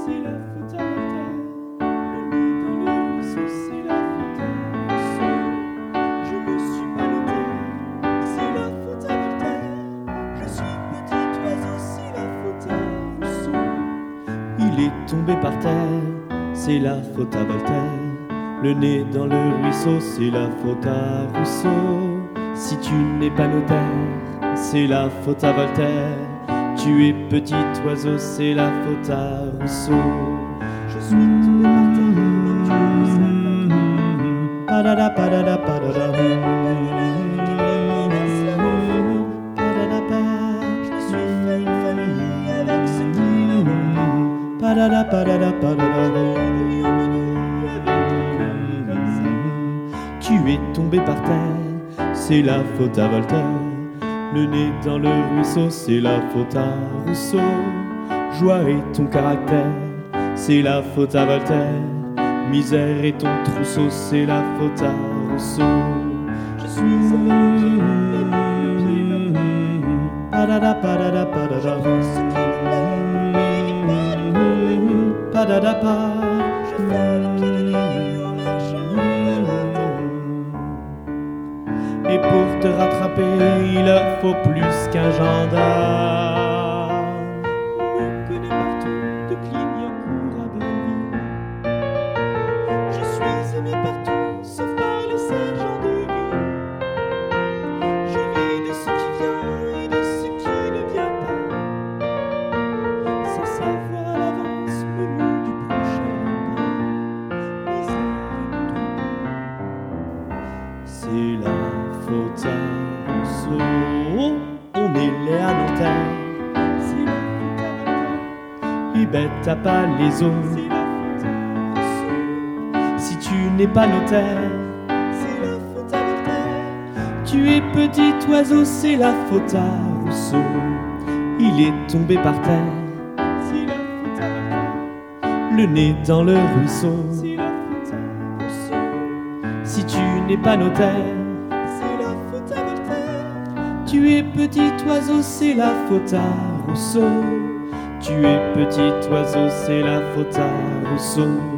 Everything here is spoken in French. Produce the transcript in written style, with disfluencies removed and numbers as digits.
c'est la faute à Voltaire. Le nez dans le ruisseau, c'est la faute à Rousseau. Je ne suis pas notaire, c'est la faute à Voltaire. Je suis petit oiseau, c'est la faute à Rousseau. Il est tombé par terre, c'est la faute à Voltaire. Le nez dans le ruisseau, c'est la faute à Rousseau. Si tu n'es pas notaire, c'est la faute à Voltaire. Tu es petit oiseau, c'est la faute à Rousseau. Je suis tombé par terre, tu ne sais pas. Padada, padada, padada. Je me suis fait une famille avec ce qui me manque. Padada, padada, padada. Tu es tombé par terre, c'est la faute à Voltaire. Le nez dans le ruisseau, c'est la faute à Rousseau. Joie et ton caractère, c'est la faute à Voltaire. Misère et ton trousseau, c'est la faute à Rousseau. Je suis un padada, padada, padada. Padada, padada. Je fais les pieds de nuit en marchant. Et pour te rattraper, il faut plus qu'un gendarme. On me connaît partout, de Clignancourt à Belleville. Je suis aimé partout, sauf par les sergents de ville. Je vis de ce qui vient et de ce qui ne vient pas, sans savoir à l'avance le nom du prochain pas. C'est la faute à Rousseau, on est les à Nanterre. C'est la faute à Voltaire, et bête t'as pas les os. C'est la faute à Rousseau, si tu n'es pas notaire. C'est la faute à Voltaire, tu es petit oiseau, c'est la faute à Rousseau. Il est tombé par terre, c'est la faute à Voltaire. Le nez dans le ruisseau, c'est la faute à Rousseau. Si tu n'es pas notaire, tu es petit oiseau, c'est la faute à Rousseau. Tu es petit oiseau, c'est la faute à Rousseau.